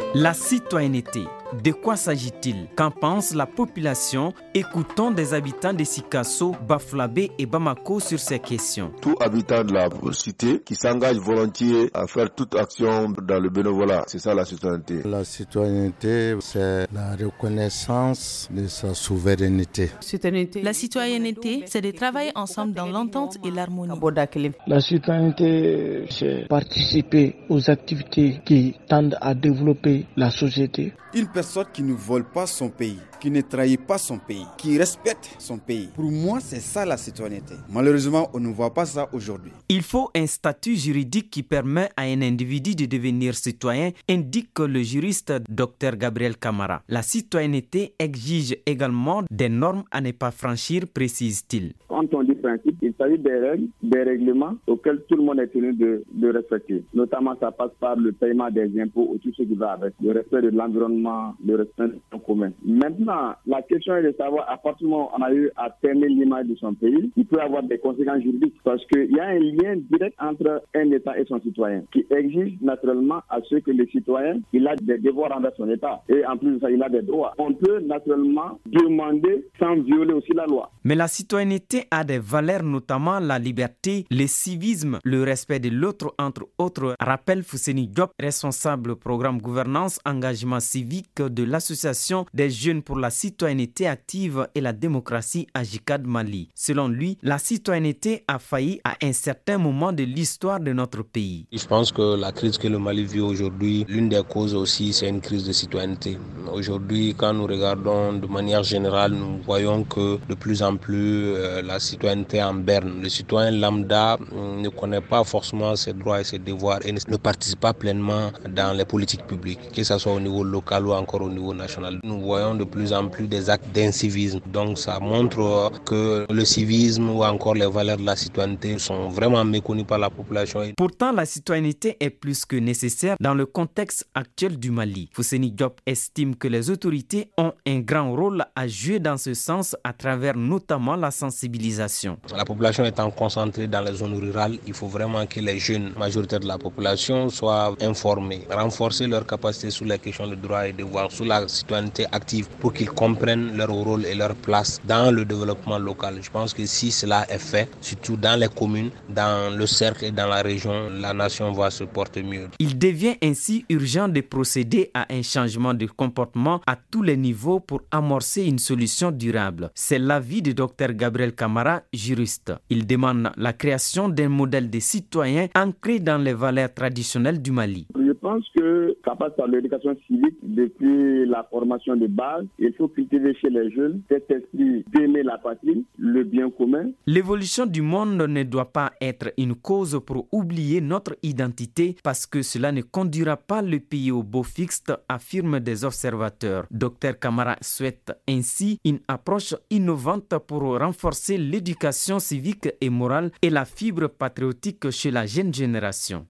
La citoyenneté, de quoi s'agit-il? Qu'en pense la population? Écoutons des habitants de Sikasso, Bafoussam et Bamako sur ces questions. Tout habitant de la cité qui s'engage volontiers à faire toute action dans le bénévolat, c'est ça la citoyenneté. La citoyenneté, c'est la reconnaissance de sa souveraineté. La citoyenneté, c'est de travailler ensemble dans l'entente et l'harmonie. La citoyenneté, c'est participer aux activités qui tendent à développer la société. Une personne qui ne vole pas son pays, qui ne trahit pas son pays, qui respecte son pays. Pour moi, c'est ça la citoyenneté. Malheureusement, on ne voit pas ça aujourd'hui. Il faut un statut juridique qui permet à un individu de devenir citoyen, indique le juriste Dr Gabriel Camara. La citoyenneté exige également des normes à ne pas franchir, précise-t-il. Quand on dit principe, il s'agit des règles, des règlements auxquels tout le monde est tenu de respecter. Notamment, ça passe par le paiement des impôts ou tout ce qui va avec, le respect de l'environnement, le respect de nos communs. Maintenant, la question est de savoir, à partir du moment où on a eu à terminer l'image de son pays, il peut avoir des conséquences juridiques parce qu'il y a un lien direct entre un État et son citoyen qui exige naturellement à ce que le citoyen, il a des devoirs envers son État et en plus de ça, il a des droits. On peut naturellement demander sans violer aussi la loi. Mais la citoyenneté a des valeurs, notamment la liberté, le civisme, le respect de l'autre, entre autres, rappelle Fousseni Diop, responsable programme gouvernance, engagement civique de l'association des jeunes pour la citoyenneté active et la démocratie à JICAD Mali. Selon lui, la citoyenneté a failli à un certain moment de l'histoire de notre pays. Je pense que la crise que le Mali vit aujourd'hui, l'une des causes aussi, c'est une crise de citoyenneté. Aujourd'hui, quand nous regardons de manière générale, nous voyons que de plus en plus la citoyenneté en berne. Le citoyen lambda ne connaît pas forcément ses droits et ses devoirs et ne participe pas pleinement dans les politiques publiques, que ce soit au niveau local ou encore au niveau national. Nous voyons de plus en plus des actes d'incivisme. Donc ça montre que le civisme ou encore les valeurs de la citoyenneté sont vraiment méconnues par la population. Pourtant, la citoyenneté est plus que nécessaire dans le contexte actuel du Mali. Fousseni Diop estime que les autorités ont un grand rôle à jouer dans ce sens à travers notamment la sensibilisation. La population étant concentrée dans les zones rurales, il faut vraiment que les jeunes majoritaires de la population soient informés, renforcer leur capacité sur les questions de droits et devoirs, sur la citoyenneté active pour qu'ils comprennent leur rôle et leur place dans le développement local. Je pense que si cela est fait, surtout dans les communes, dans le cercle et dans la région, la nation va se porter mieux. Il devient ainsi urgent de procéder à un changement de comportement à tous les niveaux pour amorcer une solution durable. C'est l'avis du Dr Gabriel Camara, juriste. Il demande la création d'un modèle de citoyen ancré dans les valeurs traditionnelles du Mali. Je pense que ça passe par l'éducation civique depuis la formation de base. Il faut cultiver chez les jeunes cet esprit d'aimer la patrie, le bien commun. L'évolution du monde ne doit pas être une cause pour oublier notre identité parce que cela ne conduira pas le pays au beau fixe, affirment des observateurs. Dr Camara souhaite ainsi une approche innovante pour renforcer l'éducation civique et morale et la fibre patriotique chez la jeune génération.